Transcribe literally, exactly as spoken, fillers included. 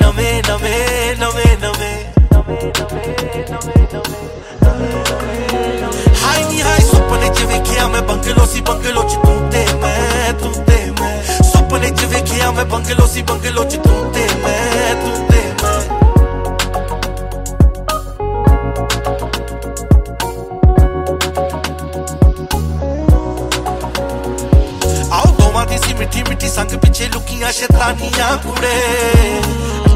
नवे नवे नवे नवे हाई नी हाई सुपने च वेखिया मैं बंगलो सी बंगलो च तू ते मैं तू ते मैं सुपने च वेखिया मैं बंगलो सी बंगलो च तू ते मैं तू ते मैं आओ दोवां दी सी मिठी मिठी संग पिछे लुकियां शैतानियां कुड़े